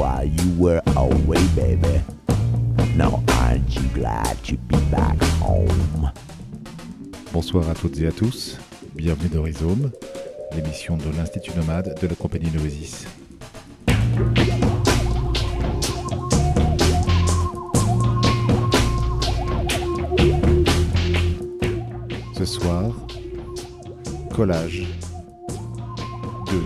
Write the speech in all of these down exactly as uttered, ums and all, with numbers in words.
while you were away, baby. Now aren't you glad to be back home? Bonsoir à toutes et à tous, bienvenue dans Rhizome, l'émission de l'Institut Nomade de la compagnie Noesis. Ce soir, collage deux.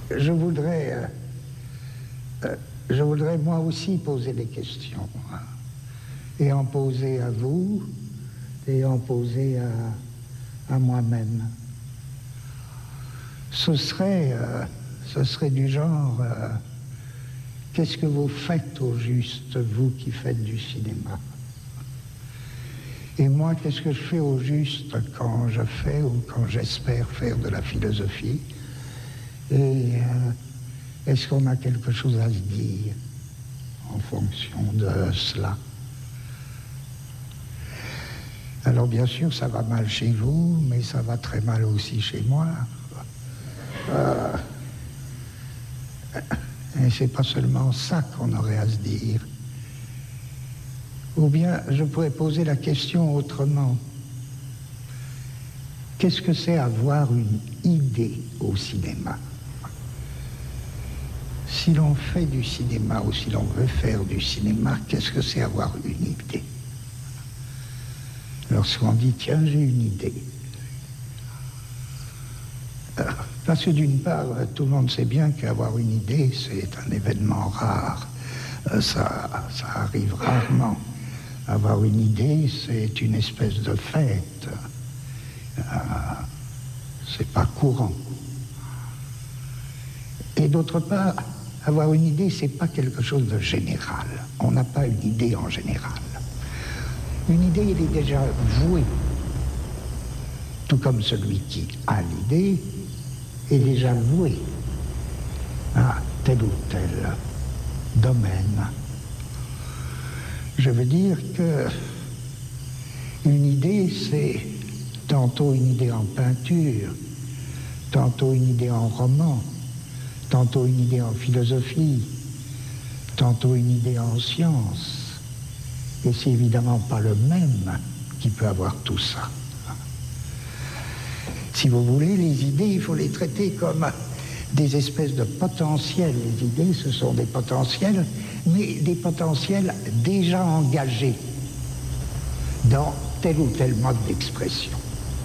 je voudrais, euh, euh, je voudrais moi aussi poser des questions, hein, et en poser à vous, et en poser à, à moi-même. Ce serait, euh, ce serait du genre, euh, qu'est-ce que vous faites au juste, vous qui faites du cinéma? Et moi, qu'est-ce que je fais au juste quand je fais ou quand j'espère faire de la philosophie? Et euh, est-ce qu'on a quelque chose à se dire en fonction de cela? Alors bien sûr, ça va mal chez vous, mais ça va très mal aussi chez moi. Euh, et c'est pas seulement ça qu'on aurait à se dire. Ou bien, je pourrais poser la question autrement. Qu'est-ce que c'est avoir une idée au cinéma? Si l'on fait du cinéma ou si l'on veut faire du cinéma, qu'est-ce que c'est avoir une idée? Lorsqu'on dit, tiens, j'ai une idée. Parce que d'une part, tout le monde sait bien qu'avoir une idée, c'est un événement rare. Ça, ça arrive rarement. Avoir une idée, c'est une espèce de fête. Euh, c'est pas courant. Et d'autre part, avoir une idée, c'est pas quelque chose de général. On n'a pas une idée en général. Une idée, elle est déjà vouée. Tout comme celui qui a l'idée est déjà voué à tel ou tel domaine. Je veux dire que une idée, c'est tantôt une idée en peinture, tantôt une idée en roman, tantôt une idée en philosophie, tantôt une idée en sciences. Et c'est évidemment pas le même qui peut avoir tout ça. Si vous voulez, les idées, il faut les traiter comme des espèces de potentiels. Les idées, ce sont des potentiels, mais des potentiels déjà engagés dans tel ou tel mode d'expression.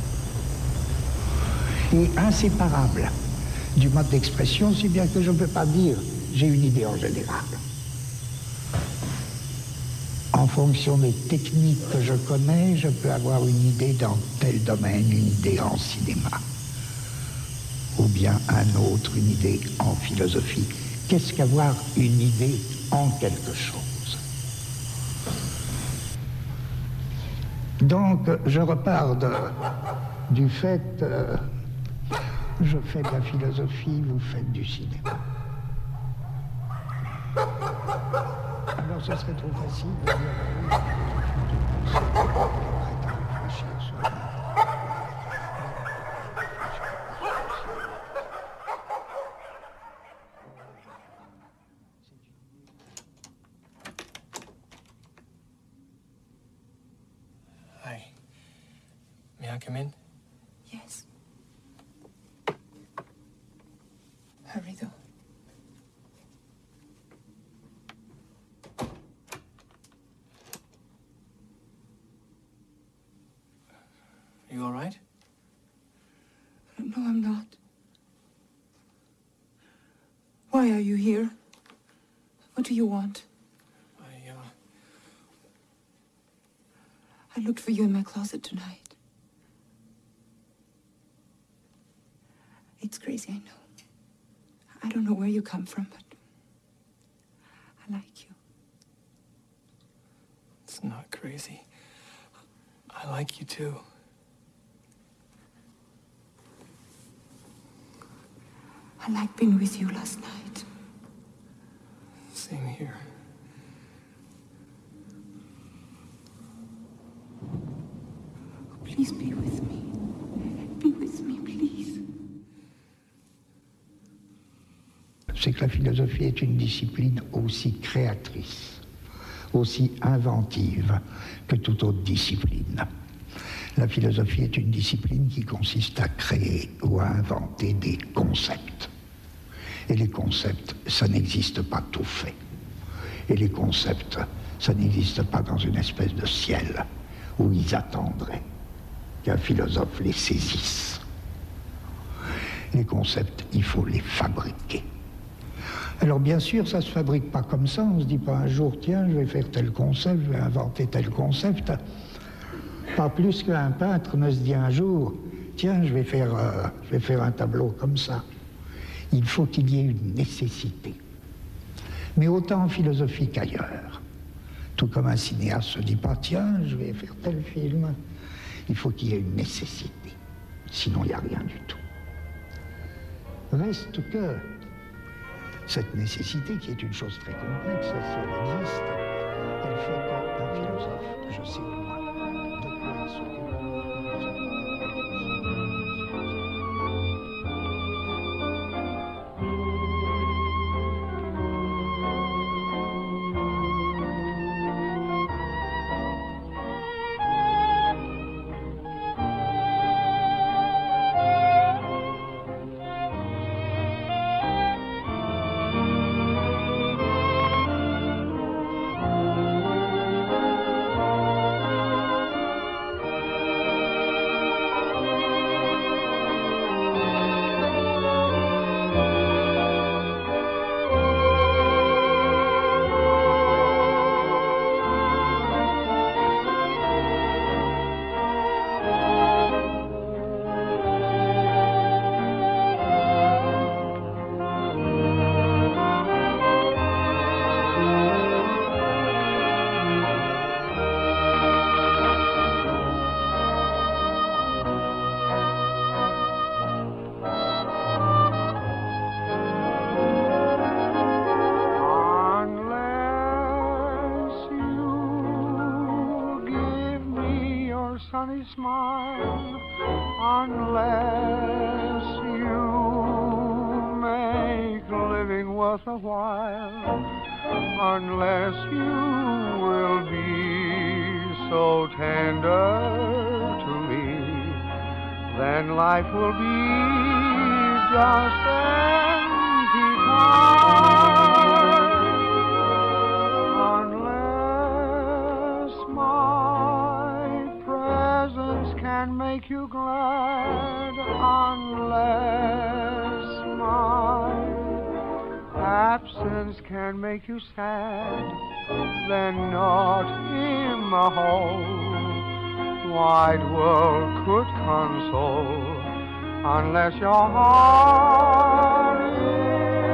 Et inséparables du mode d'expression, si bien que je ne peux pas dire j'ai une idée en général. En fonction des techniques que je connais, je peux avoir une idée dans tel domaine, une idée en cinéma, ou bien un autre, une idée en philosophie. Qu'est-ce qu'avoir une idée en quelque chose? Donc, je repars de, du fait, euh, je fais de la philosophie, vous faites du cinéma. Alors, ce serait trop facile de dire, oui, c'est prêt à réfléchir sur la... Hi. May I come in? Yes. Hurry, though. Are you all right? No, I'm not. Why are you here? What do you want? I, uh... I looked for you in my closet tonight. It's crazy, I know. I don't know where you come from, but I like you. It's not crazy. I like you too. I like being with you last night. Same here. Please be with me. Be with me, please. C'est que la philosophie est une discipline aussi créatrice, aussi inventive que toute autre discipline. La philosophie est une discipline qui consiste à créer ou à inventer des concepts. Et les concepts, ça n'existe pas tout fait. Et les concepts, ça n'existe pas dans une espèce de ciel où ils attendraient qu'un philosophe les saisisse. Les concepts, il faut les fabriquer. Alors bien sûr, ça ne se fabrique pas comme ça. On ne se dit pas un jour, tiens, je vais faire tel concept, je vais inventer tel concept. Pas plus qu'un peintre ne se dit un jour, tiens, je vais faire, euh, je vais faire un tableau comme ça. Il faut qu'il y ait une nécessité. Mais autant en philosophie qu'ailleurs. Tout comme un cinéaste ne se dit pas, tiens, je vais faire tel film. Il faut qu'il y ait une nécessité. Sinon, il n'y a rien du tout. Reste que cette nécessité, qui est une chose très complexe, si elle existe, elle fait qu'un philosophe, je sais au moins de quoi il s'occupe. sunny smile, unless you make living worth a while, unless you will be so tender to me, then life will be just empty time. Can make you glad, unless my absence can make you sad, then not in the whole wide world could console, unless your heart is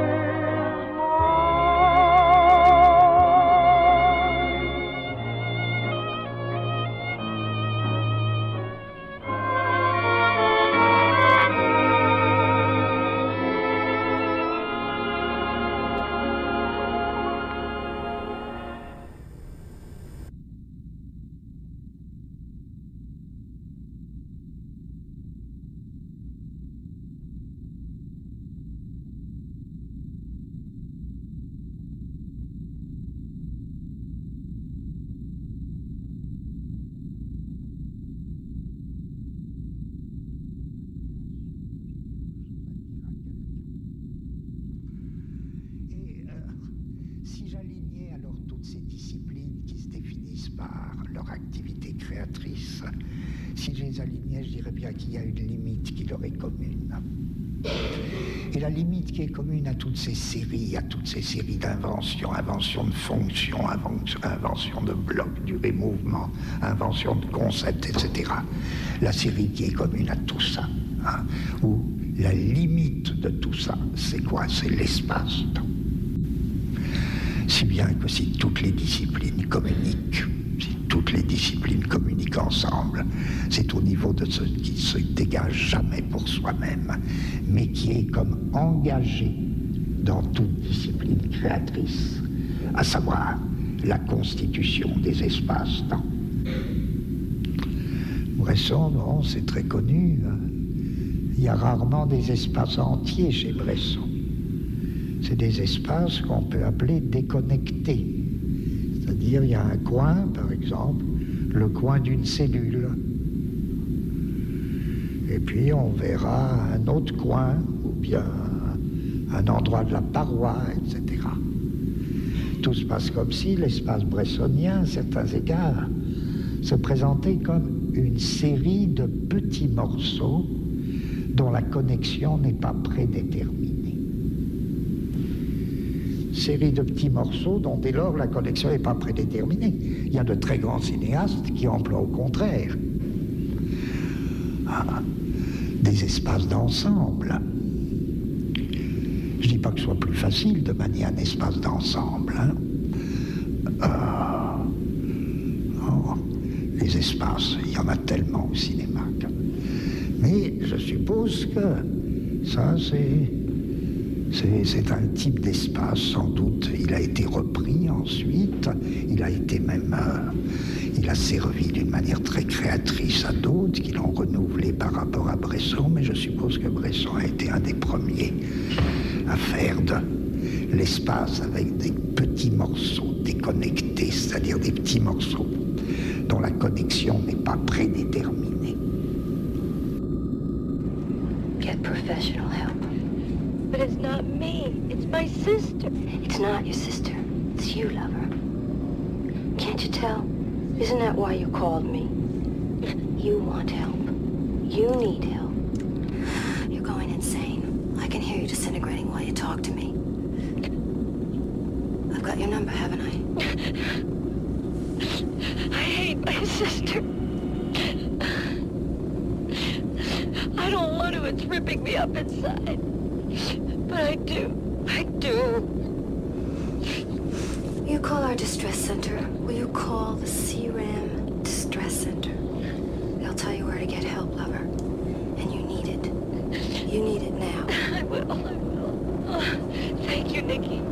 si je les alignais, je dirais bien qu'il y a une limite qui leur est commune. Et la limite qui est commune à toutes ces séries, à toutes ces séries d'inventions, inventions de fonctions, inventions de blocs, du remouvement, inventions de concepts, et cetera. La série qui est commune à tout ça, hein, où la limite de tout ça, c'est quoi? C'est l'espace-temps. Si bien que si toutes les disciplines communiquent, si toutes les disciplines communiquent ensemble, c'est au niveau de ce qui se dégage jamais pour soi-même, mais qui est comme engagé dans toute discipline créatrice, à savoir la constitution des espaces-temps. Bresson, bon, c'est très connu, hein. Il y a rarement des espaces entiers chez Bresson. C'est des espaces qu'on peut appeler déconnectés. C'est-à-dire, il y a un coin, par exemple, le coin d'une cellule. Et puis, on verra un autre coin, ou bien un endroit de la paroi, et cetera. Tout se passe comme si l'espace bressonien, à certains égards, se présentait comme une série de petits morceaux dont la connexion n'est pas prédéterminée. Série de petits morceaux dont dès lors la connexion n'est pas prédéterminée. Il y a de très grands cinéastes qui emploient au contraire ah, des espaces d'ensemble. Je ne dis pas que ce soit plus facile de manier un espace d'ensemble. Hein. Euh, oh, les espaces, il y en a tellement au cinéma. Mais je suppose que ça, c'est, c'est, c'est un type d'espace, sans doute. Il a été repris ensuite, il a été même... Euh, il a servi d'une manière très créatrice à d'autres qui l'ont renouvelé par rapport à Bresson, mais je suppose que Bresson a été un des premiers à faire de l'espace avec des petits morceaux déconnectés, c'est-à-dire des petits morceaux dont la connexion n'est pas prédéterminée. Get professional help. But it's not me, it's my sister. It's not your sister, it's you, lover. Can't you tell? Isn't that why you called me? You want help. You need help. You're going insane. I can hear you disintegrating while you talk to me. I've got your number, haven't I? I hate my sister. I don't want to. It's ripping me up inside. But I do. I do. You call our distress center. Will you call the C RAM Distress Center? They'll tell you where to get help, lover. And you need it. You need it now. I will, I will. Oh, thank you, Nikki.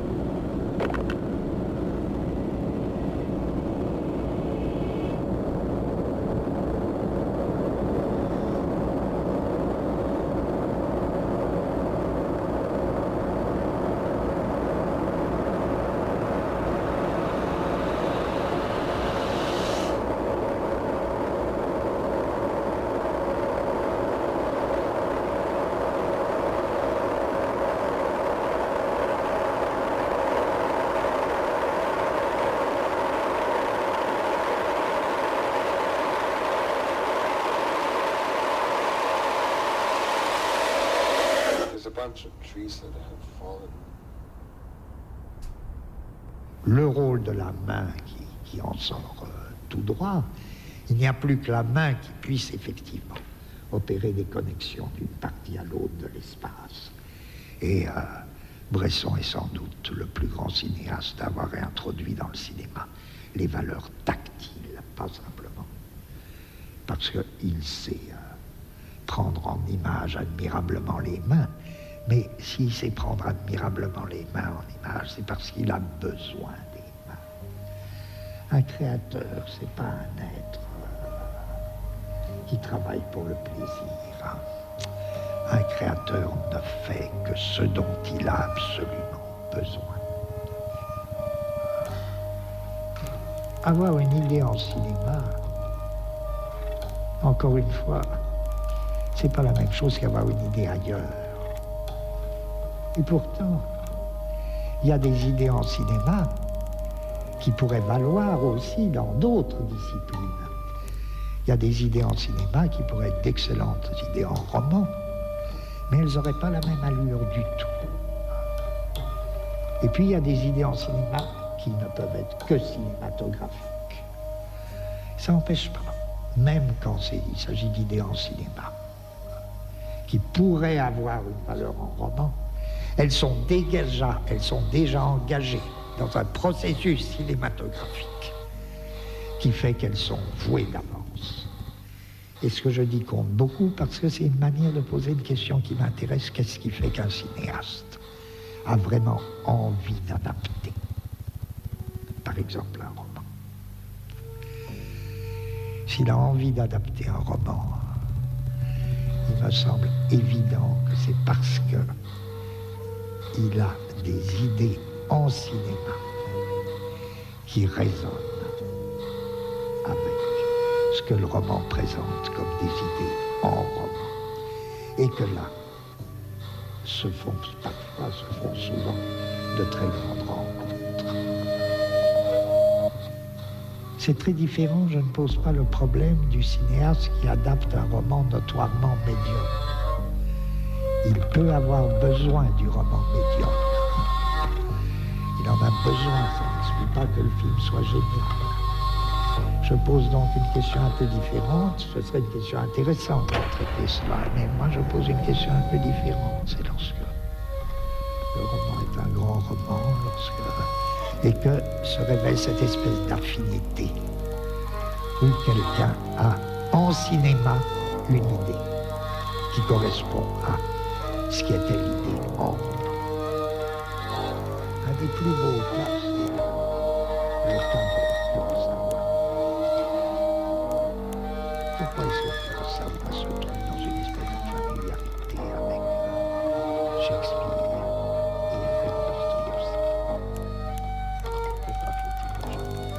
Le rôle de la main qui, qui en sort euh, tout droit, il n'y a plus que la main qui puisse effectivement opérer des connexions d'une partie à l'autre de l'espace. Et euh, Bresson est sans doute le plus grand cinéaste à avoir introduit dans le cinéma les valeurs tactiles, pas simplement parce qu'il sait euh, prendre en image admirablement les mains, mais s'il sait prendre admirablement les mains en image, c'est parce qu'il a besoin des mains. Un créateur, c'est pas un être euh, qui travaille pour le plaisir. Hein. Un créateur ne fait que ce dont il a absolument besoin. Avoir une idée en cinéma, encore une fois, c'est pas la même chose qu'avoir une idée ailleurs. Et pourtant, il y a des idées en cinéma qui pourraient valoir aussi dans d'autres disciplines. Il y a des idées en cinéma qui pourraient être d'excellentes idées en roman, mais elles n'auraient pas la même allure du tout. Et puis il y a des idées en cinéma qui ne peuvent être que cinématographiques. Ça n'empêche pas, même quand c'est, il s'agit d'idées en cinéma, qui pourraient avoir une valeur en roman, elles sont déjà, elles sont déjà engagées dans un processus cinématographique qui fait qu'elles sont vouées d'avance. Et ce que je dis compte beaucoup parce que c'est une manière de poser une question qui m'intéresse. Qu'est-ce qui fait qu'un cinéaste a vraiment envie d'adapter, par exemple, un roman? S'il a envie d'adapter un roman, il me semble évident que c'est parce que il a des idées en cinéma qui résonnent avec ce que le roman présente comme des idées en roman. Et que là, se font parfois, se font souvent de très grandes rencontres. C'est très différent, je ne pose pas le problème du cinéaste qui adapte un roman notoirement médiocre. Il peut avoir besoin du roman médiocre. Il en a besoin, ça n'exclut pas que le film soit génial. Je pose donc une question un peu différente. Ce serait une question intéressante de traiter cela, mais moi je pose une question un peu différente. C'est lorsque le roman est un grand roman, lorsque... et que se révèle cette espèce d'affinité où quelqu'un a en cinéma une idée qui correspond à ce qui était l'idée en roman. Un des plus beaux cas, c'est le temps de savoir. Pourquoi est-ce que le savoir se trouve dans une espèce de familiarité avec euh, Shakespeare et avec Dostoïevski? Pourquoi faut-il le genre?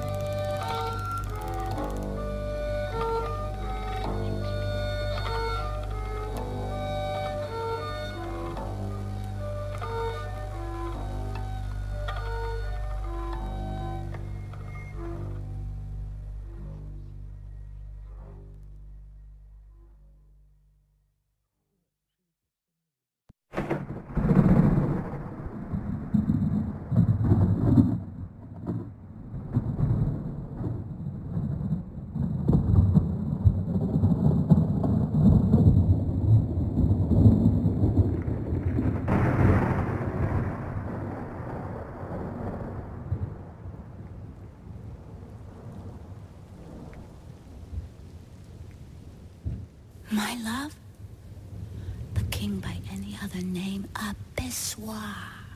My love, the king by any other name, a Bissois.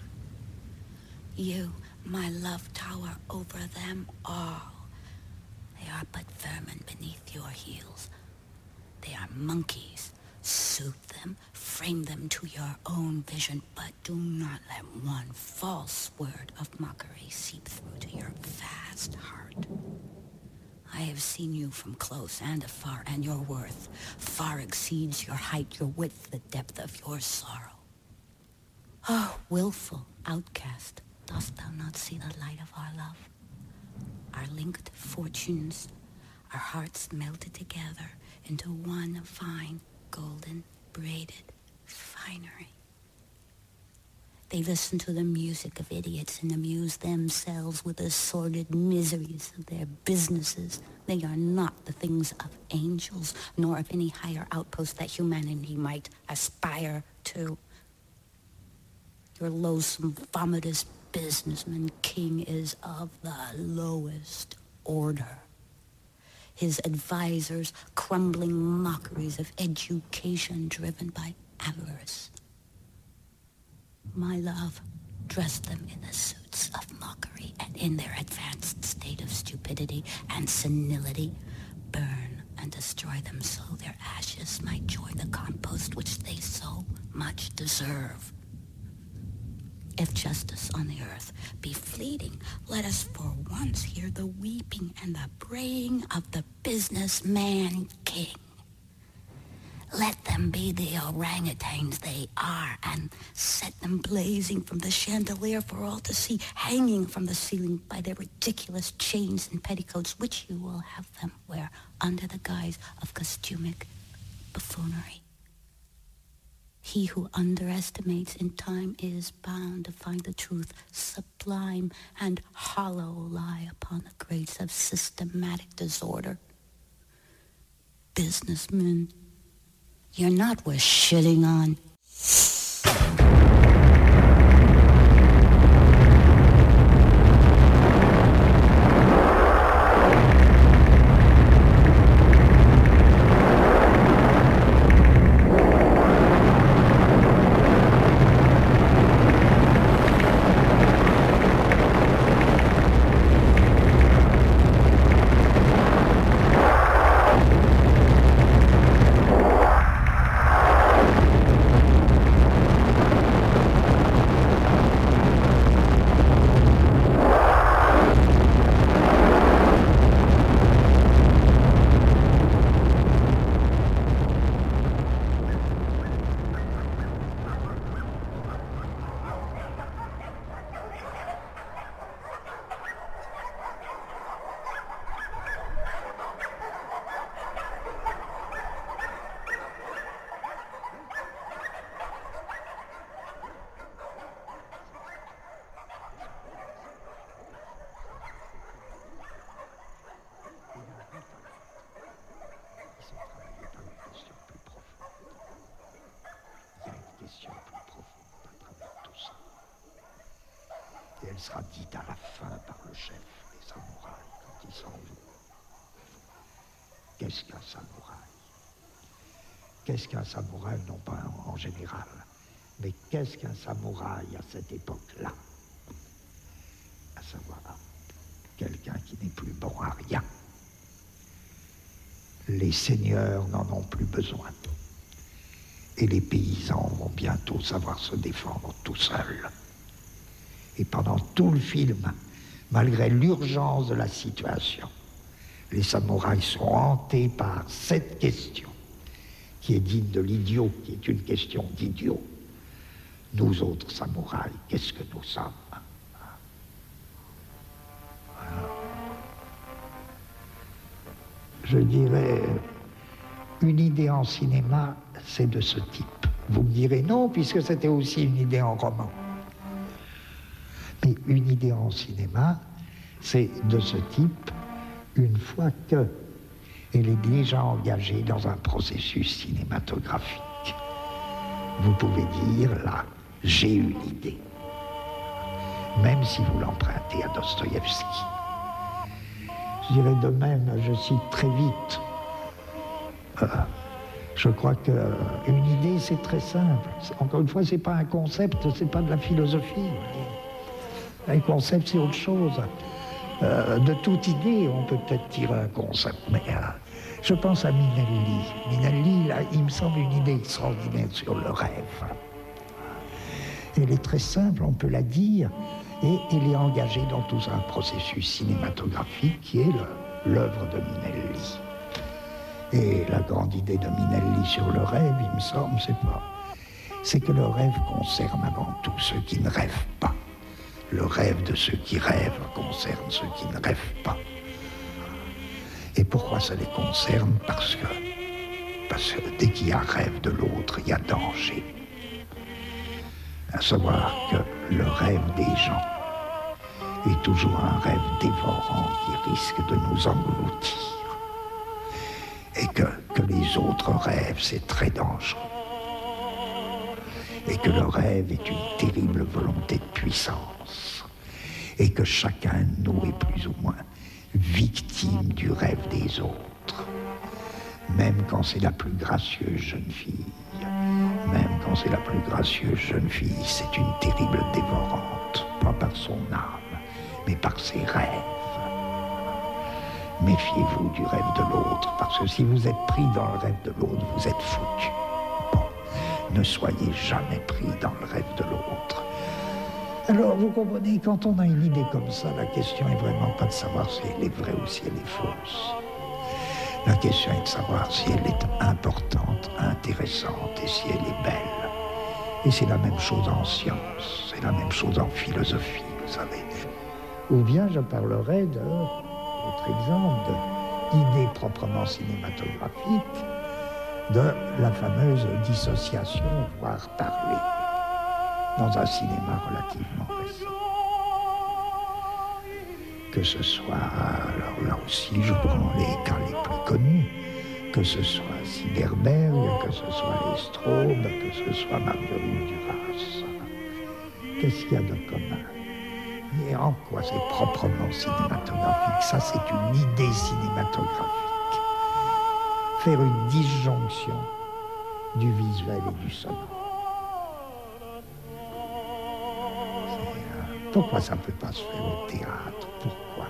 You, my love, tower over them all. They are but vermin beneath your heels. They are monkeys. Soothe them, frame them to your own vision, but do not let one false word of mockery seep through to your vast heart. I have seen you from close and afar, and your worth far exceeds your height, your width, the depth of your sorrow. Oh, willful outcast, dost thou not see the light of our love? Our linked fortunes, our hearts melted together into one fine, golden, braided finery. They listen to the music of idiots and amuse themselves with the sordid miseries of their businesses. They are not the things of angels, nor of any higher outpost that humanity might aspire to. Your loathsome, vomitous businessman king is of the lowest order. His advisors, crumbling mockeries of education driven by avarice. My love, dress them in the suits of mockery, and in their advanced state of stupidity and senility, burn and destroy them so their ashes might join the compost which they so much deserve. If justice on the earth be fleeting, let us for once hear the weeping and the braying of the businessman king. Let them be the orangutans they are, and set them blazing from the chandelier for all to see, hanging from the ceiling by their ridiculous chains and petticoats, which you will have them wear under the guise of costumic buffoonery. He who underestimates in time is bound to find the truth sublime and hollow lie upon the grates of systematic disorder. Businessmen, you're not worth shitting on. elle sera dite à la fin par le chef des samouraïs quand ils s'en vont. Qu'est-ce qu'un samouraï? Qu'est-ce qu'un samouraï, non pas en, en général, mais qu'est-ce qu'un samouraï à cette époque-là? À savoir, quelqu'un qui n'est plus bon à rien. Les seigneurs n'en ont plus besoin. Et les paysans vont bientôt savoir se défendre tout seuls. Et pendant tout le film, malgré l'urgence de la situation, les samouraïs sont hantés par cette question, qui est digne de l'idiot, qui est une question d'idiot. Nous autres samouraïs, qu'est-ce que nous sommes? Voilà. Je dirais, une idée en cinéma, c'est de ce type. Vous me direz non, puisque c'était aussi une idée en roman. Mais une idée en cinéma, c'est de ce type, une fois que elle est déjà engagée dans un processus cinématographique. Vous pouvez dire, là, j'ai une idée. Même si vous l'empruntez à Dostoïevski. Je dirais de même, je cite très vite, euh, je crois qu'une idée, c'est très simple. Encore une fois, c'est pas un concept, c'est pas de la philosophie. Un concept, c'est autre chose. Euh, de toute idée, on peut peut-être tirer un concept, mais euh, je pense à Minelli. Minelli, là, il me semble une idée extraordinaire sur le rêve. Elle est très simple, on peut la dire, et elle est engagée dans tout un processus cinématographique qui est l'œuvre de Minelli. Et la grande idée de Minelli sur le rêve, il me semble, c'est pas, c'est que le rêve concerne avant tout ceux qui ne rêvent pas. Le rêve de ceux qui rêvent concerne ceux qui ne rêvent pas. Et pourquoi ça les concerne? Parce que, parce que dès qu'il y a rêve de l'autre, il y a danger. À savoir que le rêve des gens est toujours un rêve dévorant qui risque de nous engloutir. Et que, que les autres rêves, c'est très dangereux. Et que le rêve est une terrible volonté de puissance. Et que chacun de nous est plus ou moins victime du rêve des autres. Même quand c'est la plus gracieuse jeune fille, même quand c'est la plus gracieuse jeune fille, c'est une terrible dévorante, pas par son âme, mais par ses rêves. Méfiez-vous du rêve de l'autre, parce que si vous êtes pris dans le rêve de l'autre, vous êtes foutu. Bon, ne soyez jamais pris dans le rêve de l'autre. Alors, vous comprenez, quand on a une idée comme ça, la question est vraiment pas de savoir si elle est vraie ou si elle est fausse. La question est de savoir si elle est importante, intéressante et si elle est belle. Et c'est la même chose en science, c'est la même chose en philosophie, vous savez. Ou bien je parlerai de, autre exemple, d'idée proprement cinématographique, de la fameuse dissociation, voire parler, dans un cinéma relativement récent. Que ce soit, alors là aussi je prends les cas les plus connus, que ce soit Siderberg, que ce soit les Straub, que ce soit Marguerite Duras. Qu'est-ce qu'il y a de commun? Et en quoi c'est proprement cinématographique? Ça, c'est une idée cinématographique. Faire une disjonction du visuel et du sonore. Pourquoi ça ne peut pas se faire au théâtre? Pourquoi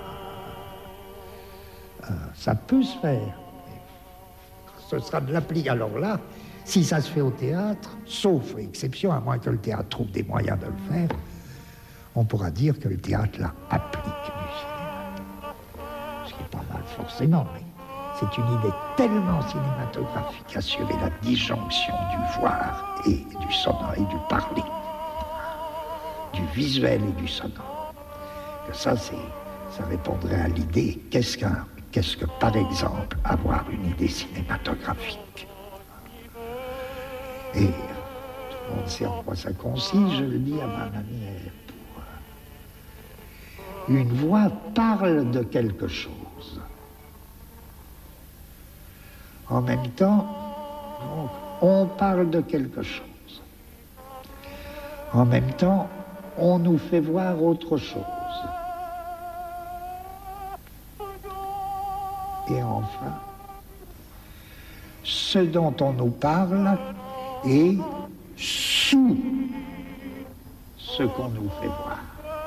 euh, Ça peut se faire. Ce sera de l'appli. Alors là, si ça se fait au théâtre, sauf exception, à moins que le théâtre trouve des moyens de le faire, on pourra dire que le théâtre, là, applique du cinéma. Ce qui n'est pas mal forcément, mais c'est une idée tellement cinématographique, assurer la disjonction du voir et du sonore et du parler, du visuel et du sonore. Que ça, c'est, ça répondrait à l'idée, qu'est-ce qu'un, qu'est-ce que, par exemple, avoir une idée cinématographique? Et tout le monde sait en quoi ça consiste, je le dis à ma manière. Une voix parle de quelque chose. En même temps, donc, on parle de quelque chose. En même temps, on nous fait voir autre chose. Et enfin, ce dont on nous parle est sous ce qu'on nous fait voir.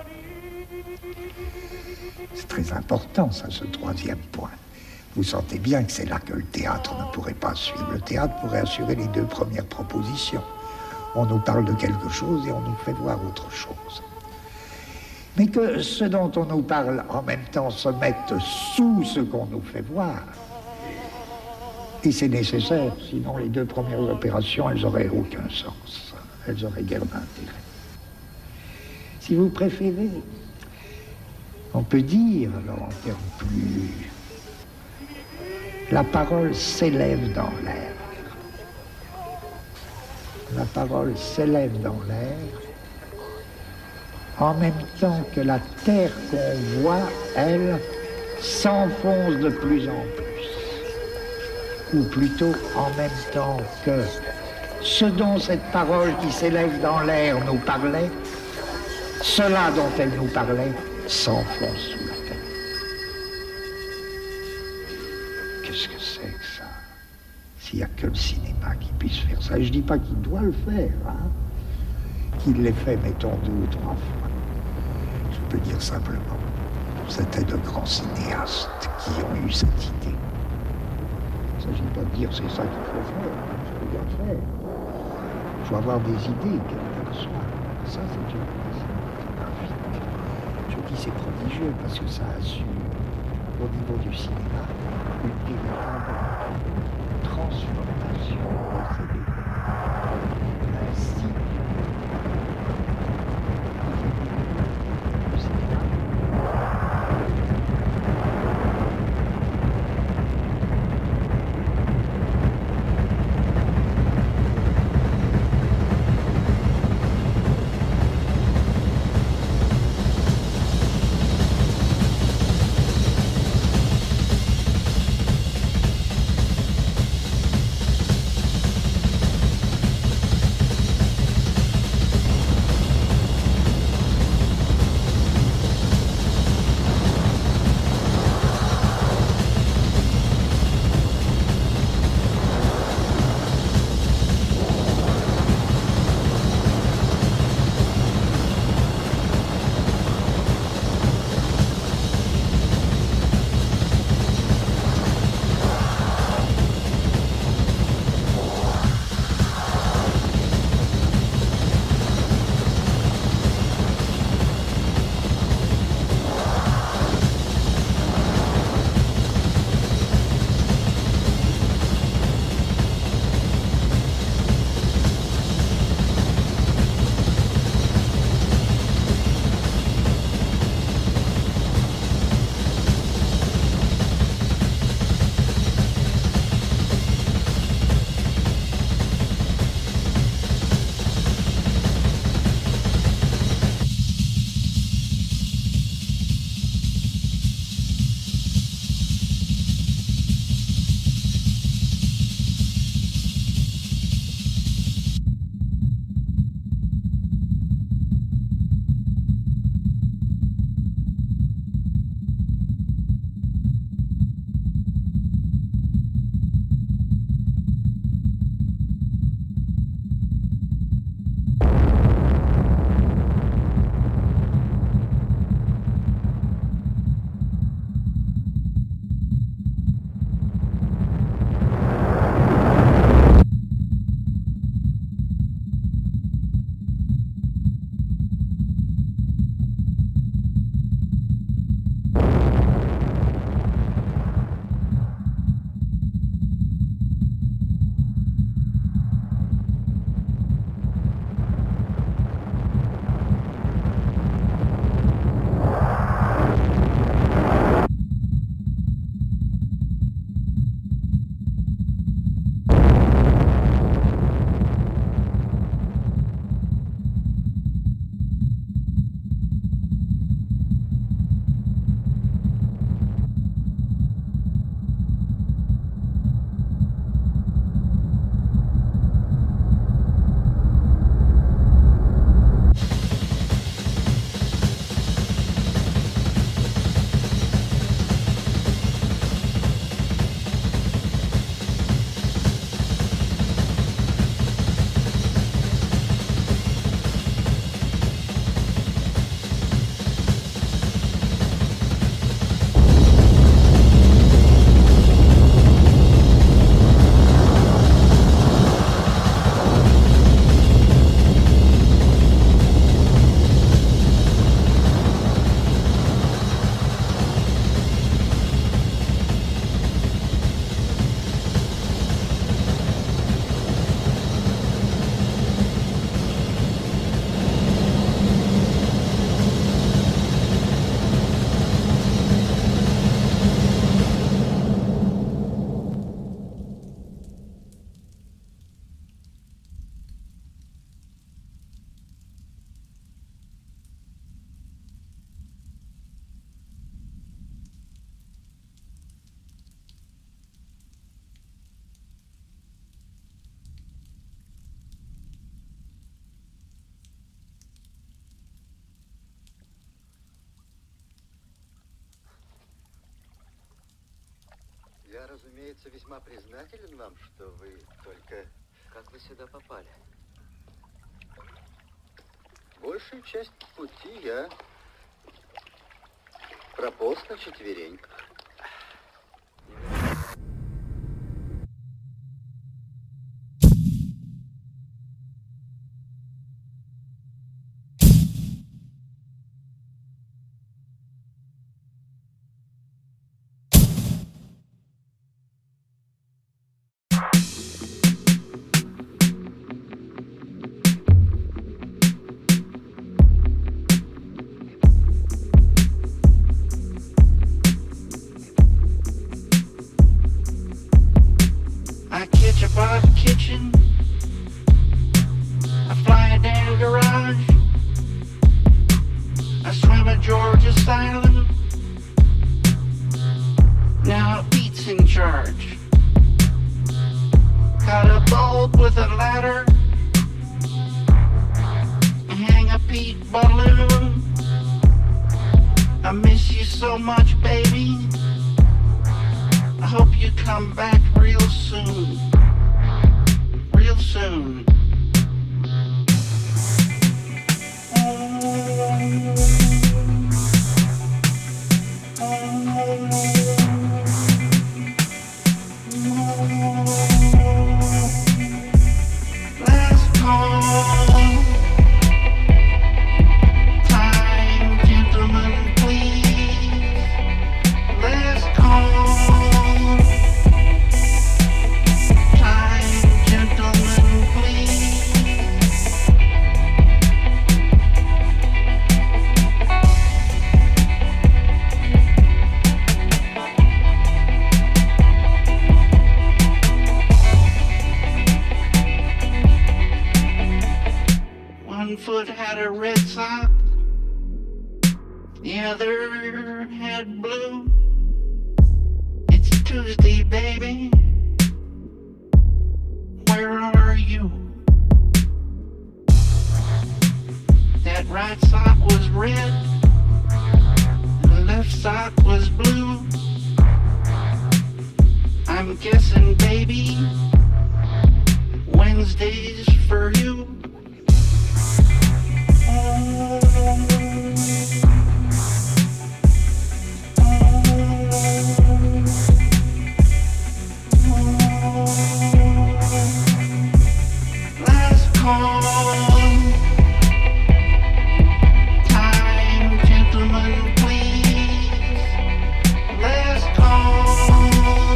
C'est très important, ça, ce troisième point. Vous sentez bien que c'est là que le théâtre ne pourrait pas suivre. Le théâtre pourrait assurer les deux premières propositions. On nous parle de quelque chose et on nous fait voir autre chose. Mais que ce dont on nous parle en même temps se mette sous ce qu'on nous fait voir, et c'est nécessaire, sinon les deux premières opérations, elles n'auraient aucun sens. Elles auraient guère d'intérêt. Si vous préférez, on peut dire, alors en termes plus... La parole s'élève dans l'air. La parole s'élève dans l'air en même temps que la terre qu'on voit, elle, s'enfonce de plus en plus. Ou plutôt en même temps que ce dont cette parole qui s'élève dans l'air nous parlait, cela dont elle nous parlait s'enfonce sous la terre. Qu'est-ce que c'est que ça? S'il n'y a que le cinéma qui puisse faire ça, et je ne dis pas qu'il doit le faire, hein, qu'il l'ait fait, mettons, deux ou trois fois. Je peux dire simplement, c'était de grands cinéastes qui ont eu cette idée. Il ne s'agit pas de dire c'est ça qu'il faut faire, il faut bien faire. Il faut avoir des idées, quelles qu'elles soient. Ça, c'est une possibilité graphique. Je dis c'est prodigieux parce que ça assure, au niveau du cinéma, une véritable transformation procédée. Ainsi, le cinéma. разумеется, весьма признателен вам, что вы только... Как вы сюда попали? Большую часть пути я прополз на четвереньках. Kitchen, I fly a damn garage, I swim at Georgia's Island, now Pete's in charge. Got a bulb with a ladder, I hang a Pete balloon. I miss you so much, baby, I hope you come back real soon. Real soon. Last call. Time, gentlemen, please. Last call. One foot had a red sock, the other had blue. It's Tuesday, baby. Where are you? That right sock was red, the left sock was blue. I'm guessing, baby, Wednesday's for you. Last call. Time, gentlemen, please. Last call.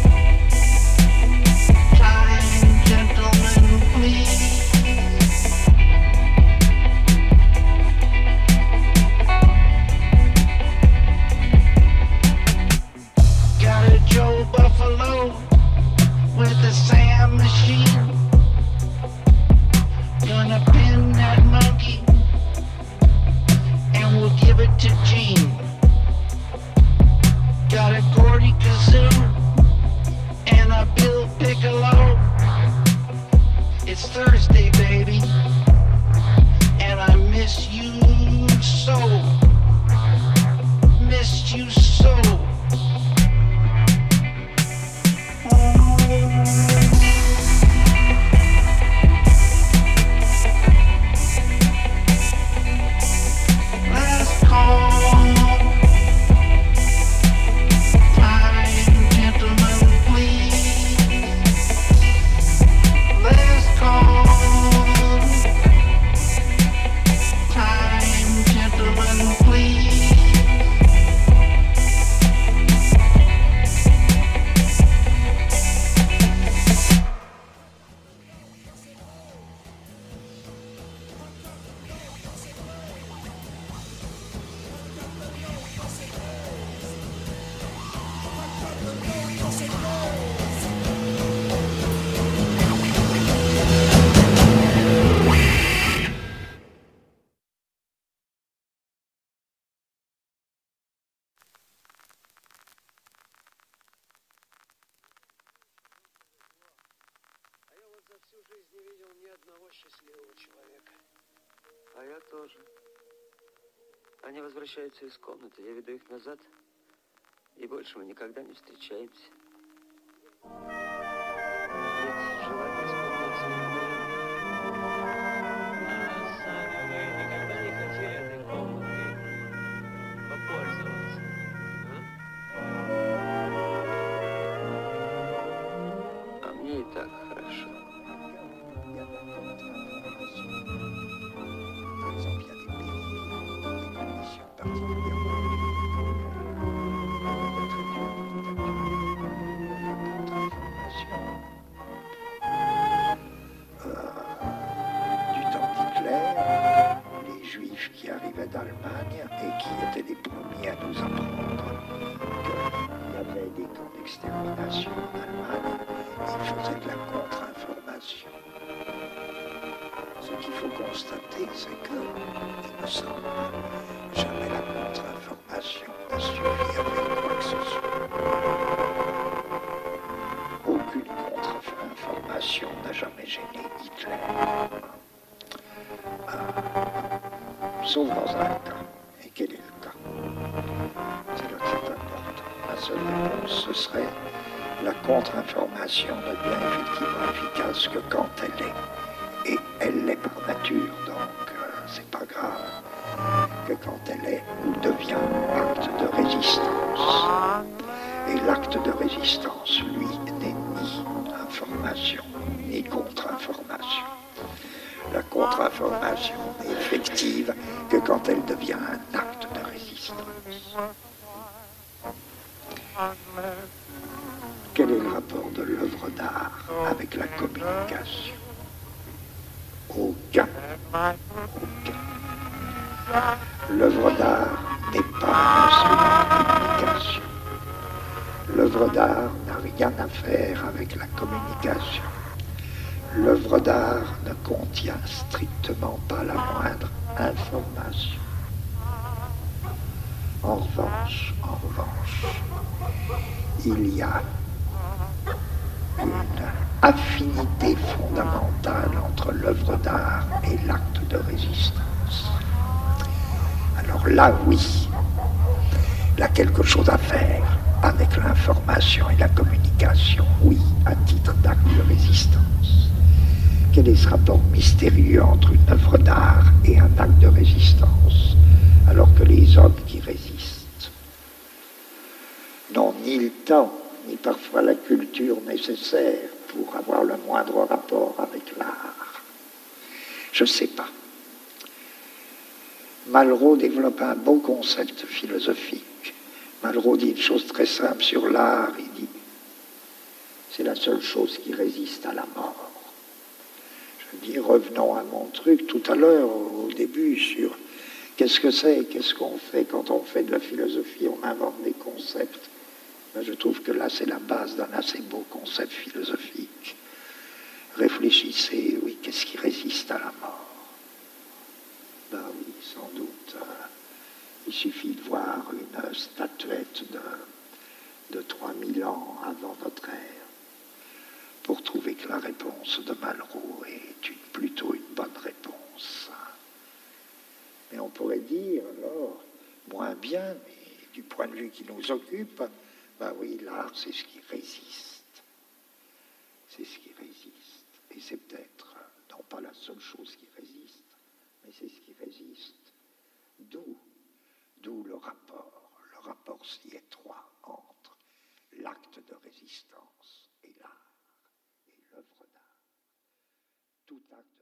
Time, gentlemen, please. Got a Joe Buffalo with a Sam machine. Gonna pin that monkey and we'll give it to Gene. Got a Gordy Kazoo and a Bill Piccolo. It's Thursday, baby, and I miss you so. Missed you so. Last call. Time, gentlemen, please. Last call. Time, gentlemen, please. За всю жизнь не видел ни одного счастливого человека. А я тоже. Они возвращаются из комнаты, я веду их назад, и больше мы никогда не встречаемся. Ведь желание исполниться любви. А сами вы никогда не хотели этой комнатой попользоваться, а? А мне и так хорошо. d'Allemagne et qui étaient les premiers à nous apprendre qu'il y avait des camps d'extermination en Allemagne et ils faisaient de la contre-information. Ce qu'il faut constater, c'est que, il me semble, jamais la contre-information n'a suffi à faire quoi que ce soit. Aucune contre-information n'a jamais gêné Hitler. Euh, Sauf dans un cas. Et quel est le cas? C'est là que c'est important. La seule réponse, ce serait la contre-information ne devient effectivement efficace que quand elle est. Et elle l'est par nature, donc euh, c'est pas grave que quand elle est ou devient acte de résistance. Et l'acte de résistance, lui, n'est ni information, ni contre-information. La contre-information n'est effective que quand elle devient un acte de résistance. Quel est le rapport de l'œuvre d'art avec la communication? Aucun. Aucun. L'œuvre d'art n'est pas un instrument de communication. L'œuvre d'art n'a rien à faire avec la communication. L'œuvre d'art ne contient strictement pas la moindre information. En revanche, en revanche, il y a une affinité fondamentale entre l'œuvre d'art et l'acte de résistance. Alors là, oui, il y a quelque chose à faire avec l'information et la communication, oui, à titre d'acte de résistance. Quel est ce rapport mystérieux entre une œuvre d'art et un acte de résistance, alors que les hommes qui résistent n'ont ni le temps, ni parfois la culture nécessaire pour avoir le moindre rapport avec l'art? Je ne sais pas. Malraux développe un beau concept philosophique. Malraux dit une chose très simple sur l'art, il dit « c'est la seule chose qui résiste à la mort ». Je dis, revenons à mon truc tout à l'heure, au début, sur qu'est-ce que c'est, qu'est-ce qu'on fait quand on fait de la philosophie, on invente des concepts. Ben, je trouve que là, c'est la base d'un assez beau concept philosophique. Réfléchissez, oui, qu'est-ce qui résiste à la mort? Ben oui, sans doute. Euh, il suffit de voir une statuette de, de trois mille ans avant notre ère pour trouver que la réponse de Malraux est une, plutôt une bonne réponse. Mais on pourrait dire, alors, moins bien, mais du point de vue qui nous occupe, ben oui, l'art, c'est ce qui résiste. C'est ce qui résiste. Et c'est peut-être, non pas la seule chose qui résiste, mais c'est ce qui résiste. D'où, d'où le rapport, le rapport si étroit entre l'acte de résistance et l'art. L'œuvre d'art. Tout acte